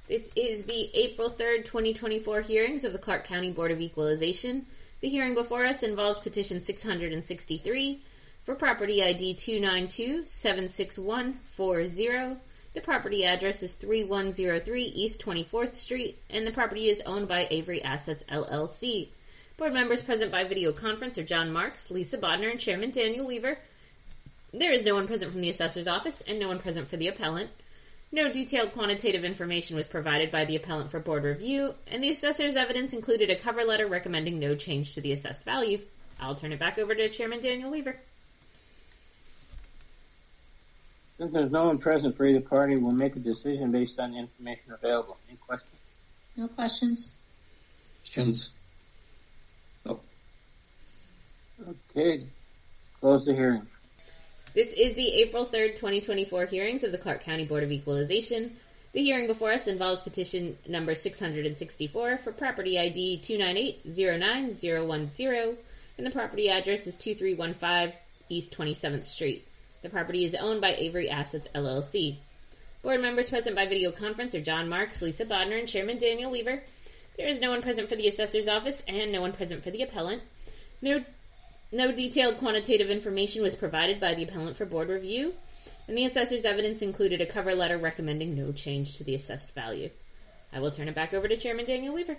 This is the April 3rd, 2024 hearings of the Clark County Board of Equalization. The hearing before us involves petition 663 for property ID 292-76140. The property address is 3103 East 24th Street, and the property is owned by Avery Assets, LLC. Board members present by video conference are John Marks, Lisa Bodner, and Chairman Daniel Weaver. There is no one present from the assessor's office and no one present for the appellant. No detailed quantitative information was provided by the appellant for board review, and the assessor's evidence included a cover letter recommending no change to the assessed value. I'll turn it back over to Chairman Daniel Weaver. Since there's no one present for either party, we'll make a decision based on the information available. Any questions? No questions. Questions? No. Okay. Close the hearing. This is the April 3rd, 2024 hearings of the Clark County Board of Equalization. The hearing before us involves petition number 664 for property ID 298-09010, and the property address is 2315 East 27th Street. The property is owned by Avery Assets, LLC. Board members present by video conference are John Marks, Lisa Bodner, and Chairman Daniel Weaver. There is no one present for the assessor's office and no one present for the appellant. No detailed quantitative information was provided by the appellant for board review, and the assessor's evidence included a cover letter recommending no change to the assessed value. I will turn it back over to Chairman Daniel Weaver.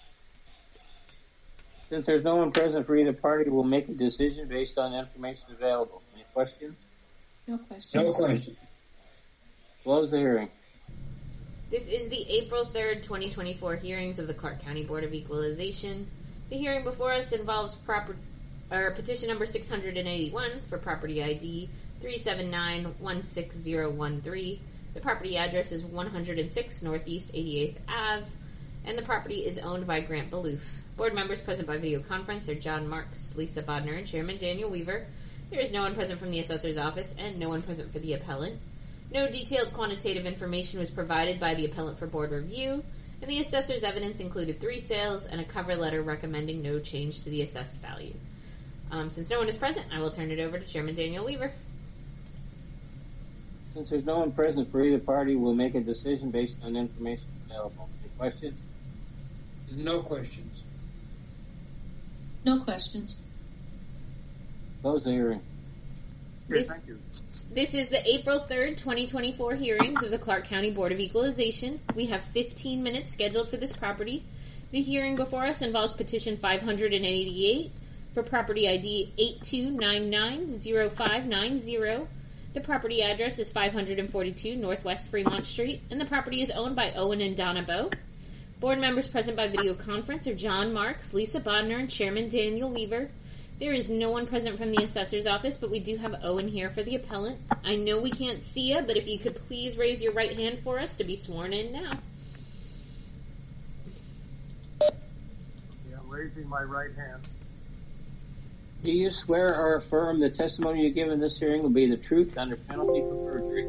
Since there's no one present for either party, we'll make a decision based on the information available. Any questions? No questions. No questions. Close the hearing. This is the April 3rd, 2024 hearings of the Clark County Board of Equalization. The hearing before us involves petition number 681 for property ID 379-16013. The property address is 106 Northeast 88th Ave, and the property is owned by Grant Balloof. Board members present by video conference are John Marks, Lisa Bodner, and Chairman Daniel Weaver. There is no one present from the assessor's office and no one present for the appellant. No detailed quantitative information was provided by the appellant for board review, and the assessor's evidence included 3 sales and a cover letter recommending no change to the assessed value. Since no one is present, I will turn it over to Chairman Daniel Weaver. Since there's no one present for either party, we'll make a decision based on the information available. Any questions? No questions. No questions. Close the hearing. Thank you. This is the April 3rd, 2024 hearings of the Clark County Board of Equalization. We have 15 minutes scheduled for this property. The hearing before us involves petition 588 for property ID 82990590. The property address is 542 Northwest Fremont Street, and the property is owned by Owen and Donna Bowe. Board members present by video conference are John Marks, Lisa Bodner, and Chairman Daniel Weaver. There is no one present from the assessor's office, but we do have Owen here for the appellant. I know we can't see you, but if you could please raise your right hand for us to be sworn in now. Yeah, I'm raising my right hand. Do you swear or affirm the testimony you give in this hearing will be the truth under penalty for perjury?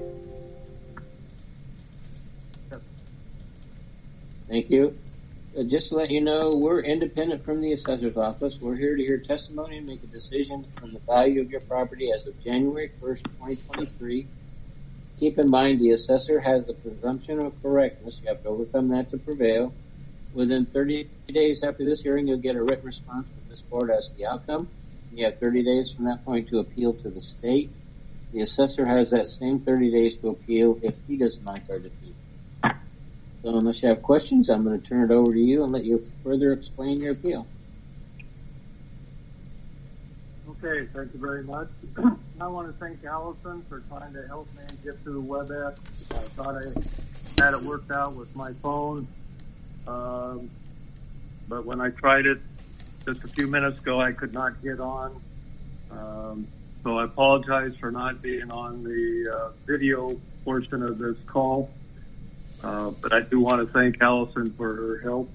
Yes. Thank you. Just to let you know, we're independent from the assessor's office. We're here to hear testimony and make a decision on the value of your property as of January 1st, 2023. Keep in mind the assessor has the presumption of correctness. You have to overcome that to prevail. Within 30 days after this hearing, you'll get a written response from this board as to the outcome. You have 30 days from that point to appeal to the state. The assessor has that same 30 days to appeal if he doesn't like our defeat. So unless you have questions, I'm going to turn it over to you and let you further explain your appeal. Okay, thank you very much. I want to thank Allison for trying to help me get through WebEx. I thought I had it worked out with my phone, but when I tried it just a few minutes ago, I could not get on. So I apologize for not being on the video portion of this call. But I do want to thank Allison for her help.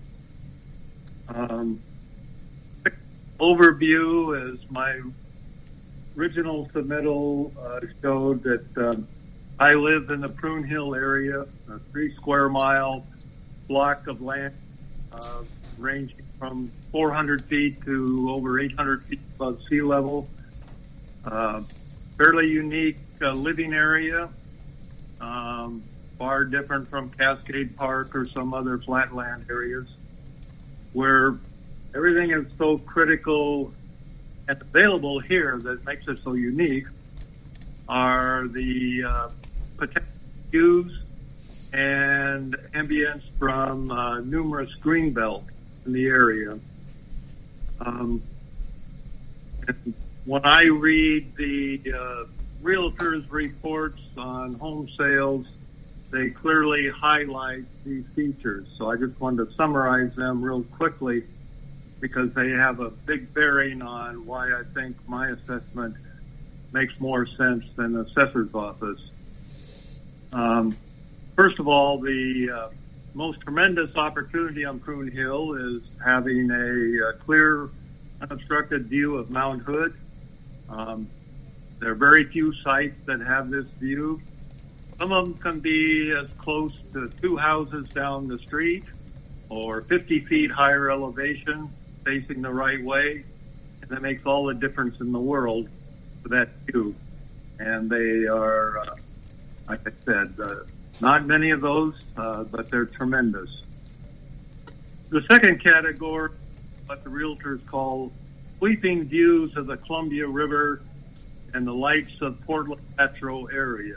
Overview is my original submittal showed that I live in the Prune Hill area, a 3 square mile block of land ranging from 400 feet to over 800 feet above sea level. Fairly unique living area. far different from Cascade Park or some other flatland areas, where everything is so critical and available here that makes it so unique are the potential views and ambience from numerous green belts in the area. And when I read the realtors' reports on home sales, they clearly highlight these features. So I just wanted to summarize them real quickly because they have a big bearing on why I think my assessment makes more sense than the assessor's office. First of all, the most tremendous opportunity on Prune Hill is having a clear, unobstructed view of Mount Hood. There are very few sites that have this view. Some of them can be as close to 2 houses down the street or 50 feet higher elevation facing the right way. And that makes all the difference in the world for that view. And they are, like I said, not many of those, but they're tremendous. The second category, what the realtors call sweeping views of the Columbia River and the lights of Portland metro area.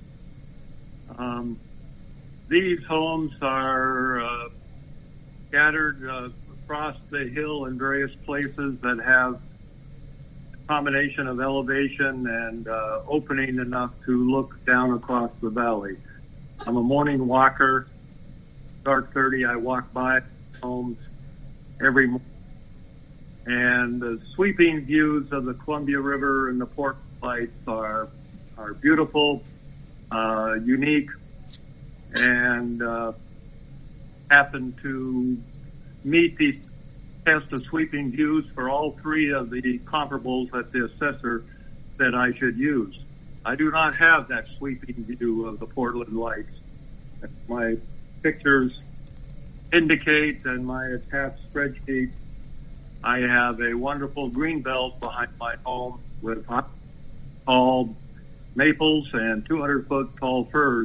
These homes are scattered across the hill in various places that have a combination of elevation and opening enough to look down across the valley. I'm a morning walker. Dark 30, I walk by homes every morning. And the sweeping views of the Columbia River and the Port Lights are beautiful, unique, and happen to meet the test of sweeping views for all 3 of the comparables that the assessor said I should use. I do not have that sweeping view of the Portland Lights. My pictures indicate and my attached spreadsheet, I have a wonderful green belt behind my home with tall maples and 200-foot tall firs.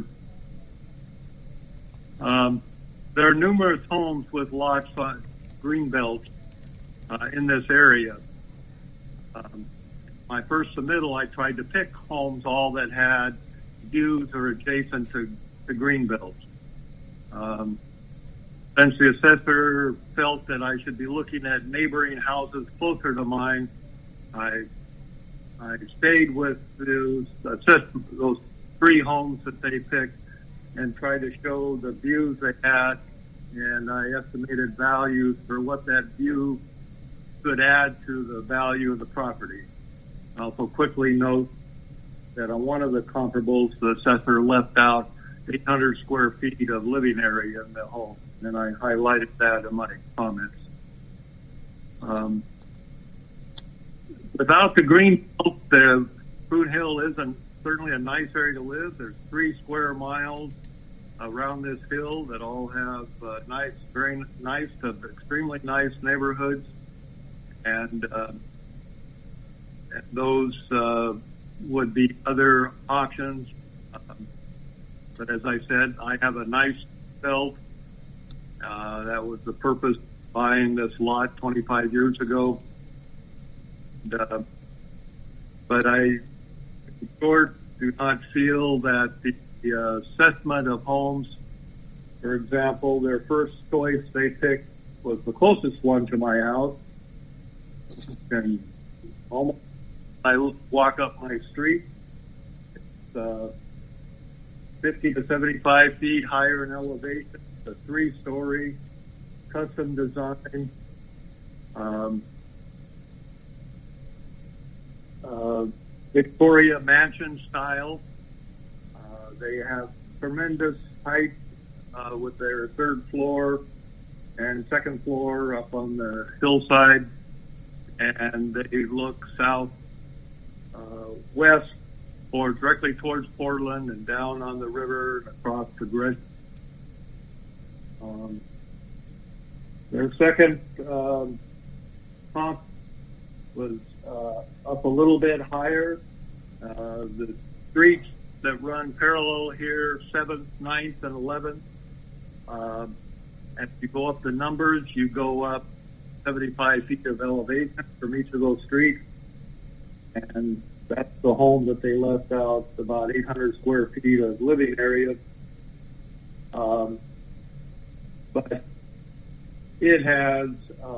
There are numerous homes with lots on green belts in this area. My first submittal, I tried to pick homes all that had views or adjacent to green belts. Since the assessor felt that I should be looking at neighboring houses closer to mine, I stayed with those 3 homes that they picked and tried to show the views they had, and I estimated values for what that view could add to the value of the property. I also quickly note that on one of the comparables, the assessor left out 800 square feet of living area in the home, and I highlighted that in my comments. Without the green belt, the Prune Hill isn't certainly a nice area to live. There's 3 square miles around this hill that all have nice, very nice to extremely nice neighborhoods, and those would be other options. But as I said, I have a nice belt. That was the purpose of buying this lot 25 years ago. But I, in short, do not feel that the assessment of homes, for example, their first choice they picked was the closest one to my house. And almost I walk up my street. It's 50 to 75 feet higher in elevation. It's a 3-story custom design. Victoria mansion style. They have tremendous height with their 3rd floor and 2nd floor up on the hillside, and they look south west or directly towards Portland and down on the river and across Progression. Their second comp was up a little bit higher. The streets that run parallel here, 7th, 9th, and 11th. As you go up the numbers, you go up 75 feet of elevation from each of those streets. And that's the home that they left out, about 800 square feet of living area. But it has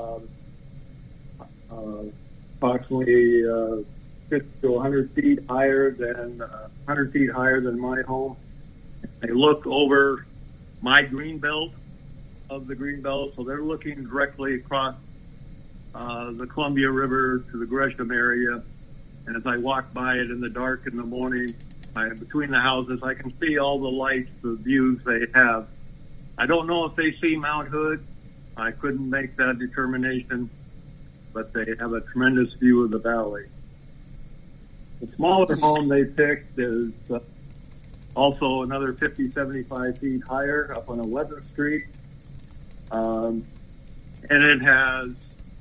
approximately 50 to 100 feet higher than 100 feet higher than my home. They look over my green belt of the green belt, so they're looking directly across the Columbia River to the Gresham area. And as I walk by it in the dark in the morning, between the houses, I can see all the lights, the views they have. I don't know if they see Mount Hood. I couldn't make that determination, but they have a tremendous view of the valley. The smaller home they picked is also another 50, 75 feet higher up on 11th Street. And it has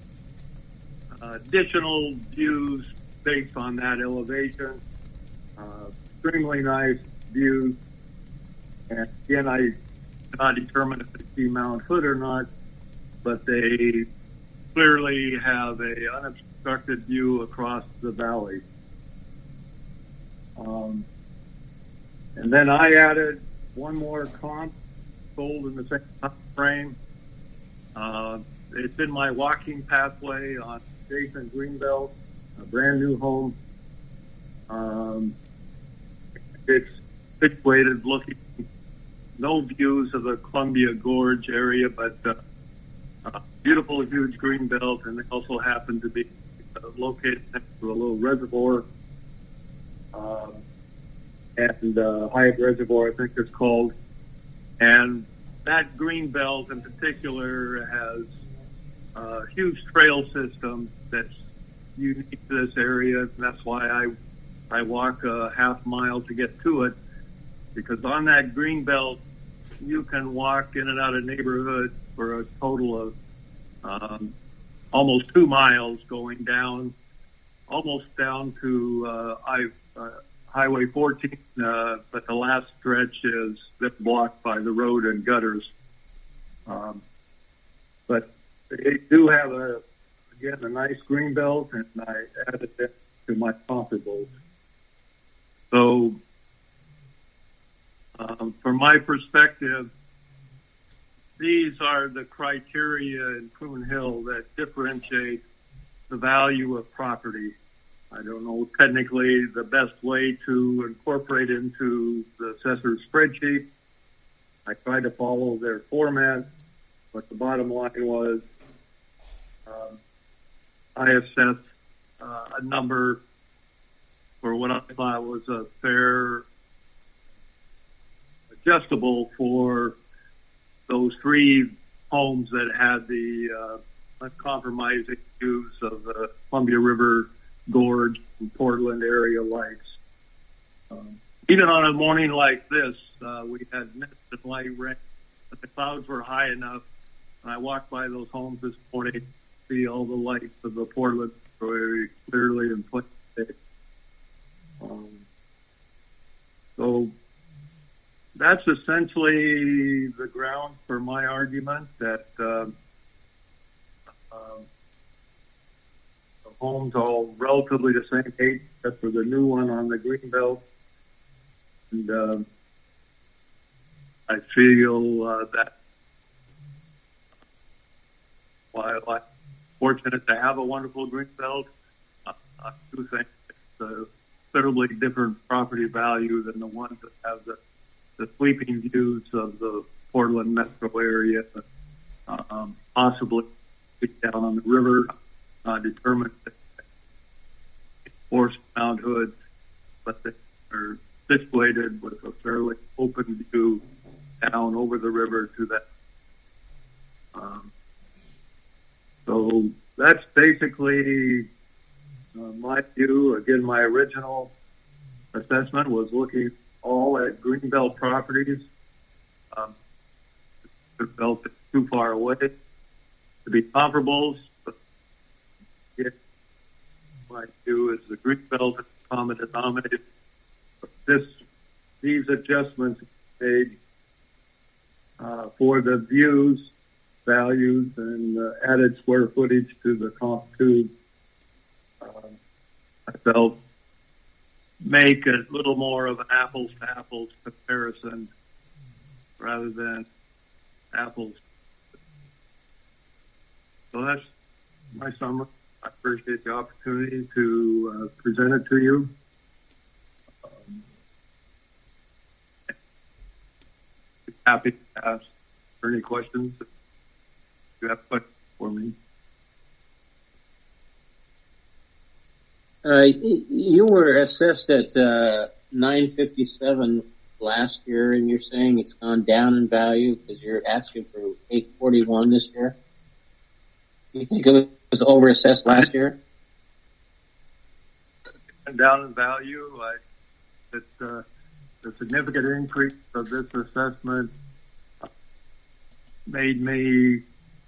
additional views based on that elevation. Extremely nice views. And again, I cannot determine if they see Mount Hood or not, but they clearly have a unobstructed view across the valley. And then I added one more comp sold in the same time frame. It's in my walking pathway on Jason Greenbelt, a brand new home. It's situated looking, no views of the Columbia Gorge area, but beautiful, huge green belt, and they also happen to be located next to a little reservoir, and Hyatt Reservoir, I think it's called. And that green belt in particular has a huge trail system that's unique to this area, and that's why I walk a half mile to get to it, because on that green belt you can walk in and out of neighborhoods for a total of almost 2 miles, going down almost down to Highway 14, but the last stretch is blocked by the road and gutters. But they do have a nice green belt, and I added that to my comparables. So, from my perspective, these are the criteria in Prune Hill that differentiate the value of property. I don't know technically the best way to incorporate into the assessor's spreadsheet. I tried to follow their format, but the bottom line was I assessed a number for what I thought was a fair adjustable for those 3 homes that had the uncompromising views of the Columbia River Gorge and Portland area lights. Even on a morning like this, we had mist and light rain, but the clouds were high enough. And I walked by those homes this morning to see all the lights of the Portland very clearly in place. So that's essentially the ground for my argument that the homes all relatively the same age, except for the new one on the green belt. And I feel that while I'm fortunate to have a wonderful green belt, I do think it's a considerably different property value than the ones that have the sweeping views of the Portland metro area, possibly down on the river, determined for Mount Hood, but they are situated with a fairly open view down over the river to that. So that's basically my view. Again, my original assessment was looking all at Greenbelt properties. Felt it too far away to be comparables, but my view is the Greenbelt is common denominator. This these adjustments made for the views, values, and added square footage to the comp tube, I felt make a little more of an apples to apples comparison rather than apples. So that's my summary. I appreciate the opportunity to present it to you. Happy to ask for any questions if you have questions for me. You were assessed at $957 last year, and you're saying it's gone down in value because you're asking for $841 this year. Do you think it was overassessed last year? And down in value, the significant increase of this assessment made me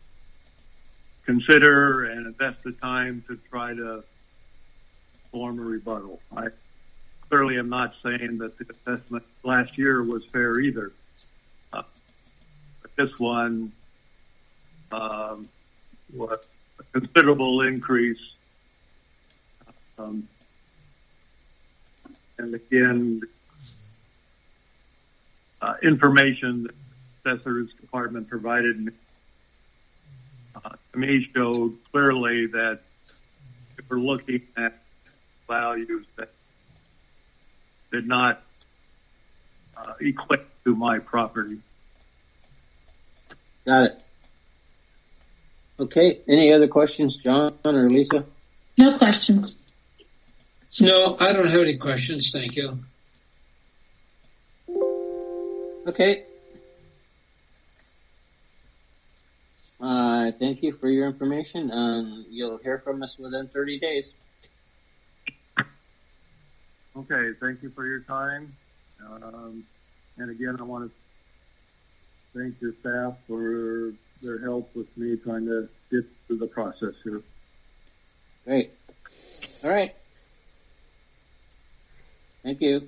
consider and invest the time to try to form a rebuttal. I clearly am not saying that the assessment last year was fair either. But this one was a considerable increase. And again, information that the Assessor's Department provided me, to me showed clearly that if we're looking at values that did not equate to my property. Got it. Okay. Any other questions, John or Lisa? No questions. No, I don't have any questions. Thank you. Okay. Thank you for your information. You'll hear from us within 30 days. Okay, thank you for your time. And again, I want to thank your staff for their help with me trying to get through the process here. Great. All right. Thank you.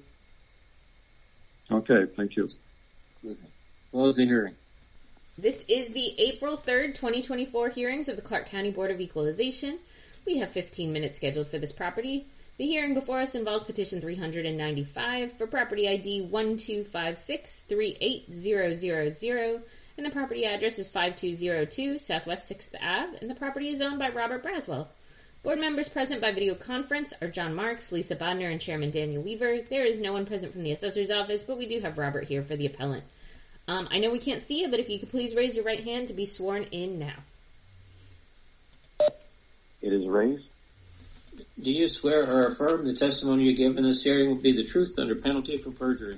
Okay, thank you. Close the hearing. This is the April 3rd, 2024 hearings of the Clark County Board of Equalization. We have 15 minutes scheduled for this property. The hearing before us involves petition 395 for property ID 125638000, and the property address is 5202 Southwest 6th Ave, and the property is owned by Robert Braswell. Board members present by video conference are John Marks, Lisa Bodner, and Chairman Daniel Weaver. There is no one present from the assessor's office, but we do have Robert here for the appellant. I know we can't see you, but if you could please raise your right hand to be sworn in now. It is raised. Do you swear or affirm the testimony you give in this hearing will be the truth under penalty for perjury?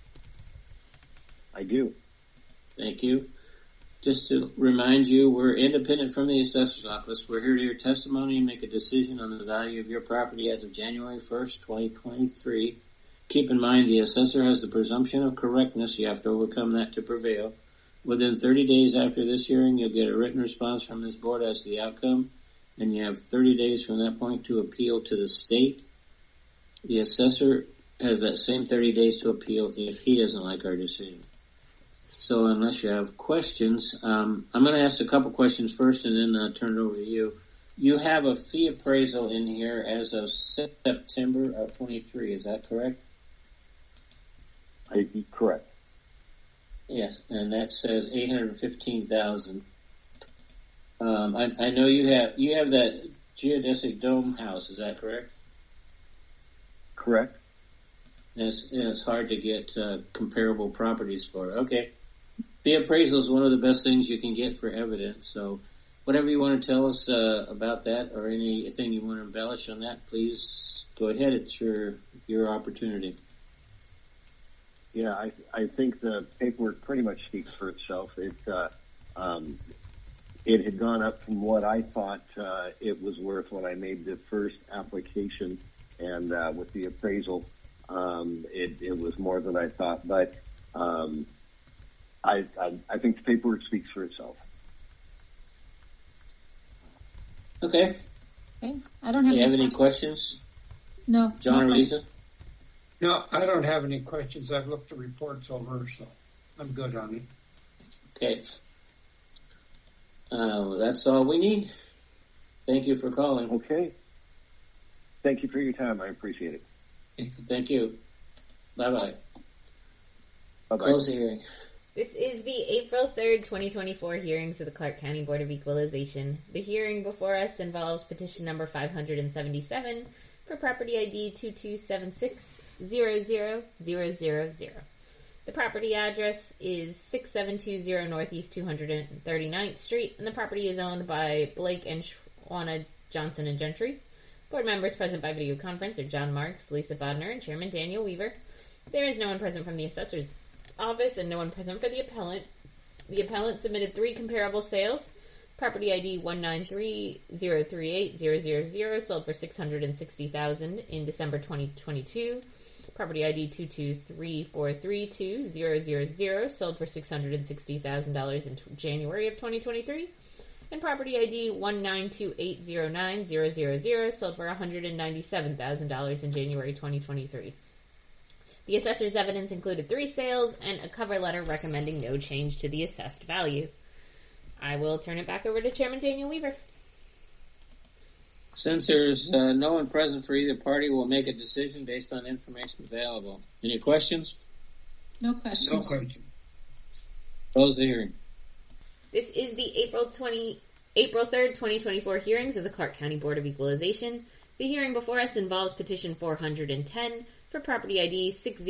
I do. Thank you. Just to remind you, we're independent from the assessor's office. We're here to hear testimony and make a decision on the value of your property as of January 1st, 2023. Keep in mind the assessor has the presumption of correctness. You have to overcome that to prevail. Within 30 days after this hearing, you'll get a written response from this board as to the outcome, and you have 30 days from that point to appeal to the state. The assessor has that same 30 days to appeal if he doesn't like our decision. So unless you have questions, I'm going to ask a couple questions first and then turn it over to you. You have a fee appraisal in here as of September of 23. Is that correct? Correct. Yes, and that says $815,000. I know you have that geodesic dome house. Is that correct? Correct. And it's hard to get comparable properties for. Okay. The appraisal is one of the best things you can get for evidence. So whatever you want to tell us about that or anything you want to embellish on that, please go ahead. It's your opportunity. Yeah, I think the paperwork pretty much speaks for itself. It had gone up from what I thought it was worth when I made the first application, and with the appraisal, it was more than I thought. But I think the paperwork speaks for itself. Okay. I don't have Do you have any questions. questions? No. John or Lisa? No, I don't have any questions. I've looked the reports over, so I'm good on it. Okay. That's all we need. Thank you for calling. Okay. Thank you for your time. I appreciate it. Thank you. Bye-bye. Bye-bye. Close the hearing. This is the April 3rd, 2024 hearings of the Clark County Board of Equalization. The hearing before us involves petition number 577 for property ID 2276-00000. The property address is 6720 Northeast 239th Street, and the property is owned by Blake and Shawana Johnson and Gentry. Board members present by video conference are John Marks, Lisa Bodner, and Chairman Daniel Weaver. There is no one present from the assessor's office and no one present for the appellant. The appellant submitted 3 comparable sales. Property ID 193038000 sold for $660,000 in December 2022. Property ID 223432000 sold for $660,000 in January of 2023. And property ID 192809000 sold for $197,000 in January 2023. The assessor's evidence included 3 sales and a cover letter recommending no change to the assessed value. I will turn it back over to Chairman Daniel Weaver. Since there's no one present for either party, we'll make a decision based on information available. Any questions? No questions. No question. Close the hearing. This is the April 3rd, 2024 hearings of the Clark County Board of Equalization. The hearing before us involves petition 410 for property ID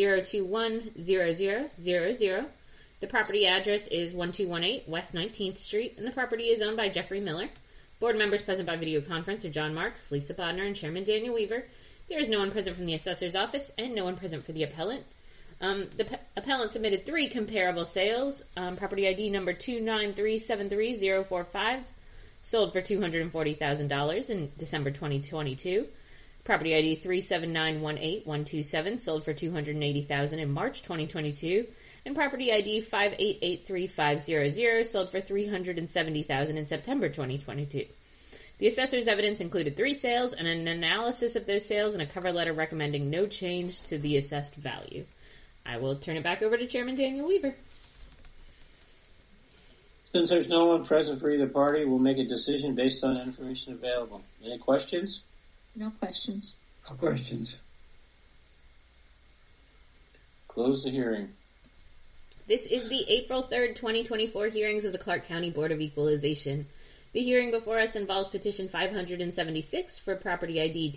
60210000. The property address is 1218 West 19th Street, and the property is owned by Jeffrey Miller. Board members present by video conference are John Marks, Lisa Bodner, and Chairman Daniel Weaver. There is no one present from the assessor's office and no one present for the appellant. The appellant submitted 3 comparable sales. Property ID number 293730045 sold for $240,000 in December 2022. Property ID 37918-127 sold for $280,000 in March 2022. And property ID 5883500 sold for $370,000 in September 2022. The assessor's evidence included 3 sales and an analysis of those sales and a cover letter recommending no change to the assessed value. I will turn it back over to Chairman Daniel Weaver. Since there's no one present for either party, we'll make a decision based on information available. Any questions? No questions. No questions. Close the hearing. This is the April 3rd, 2024 hearings of the Clark County Board of Equalization. The hearing before us involves petition 576 for property ID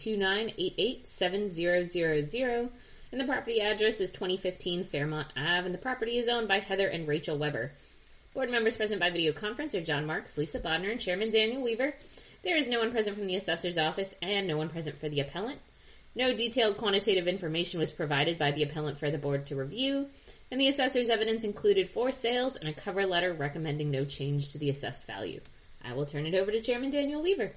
2988700, and the property address is 2015 Fairmont Ave, and the property is owned by Heather and Rachel Weber. Board members present by video conference are John Marks, Lisa Bodner, and Chairman Daniel Weaver. There is no one present from the assessor's office and no one present for the appellant. No detailed quantitative information was provided by the appellant for the board to review, and the assessor's evidence included 4 sales and a cover letter recommending no change to the assessed value. I will turn it over to Chairman Daniel Weaver.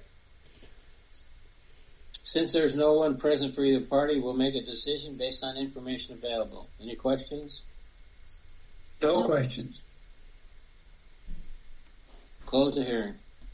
Since there's no one present for either party, we'll make a decision based on information available. Any questions? No questions. Close the hearing.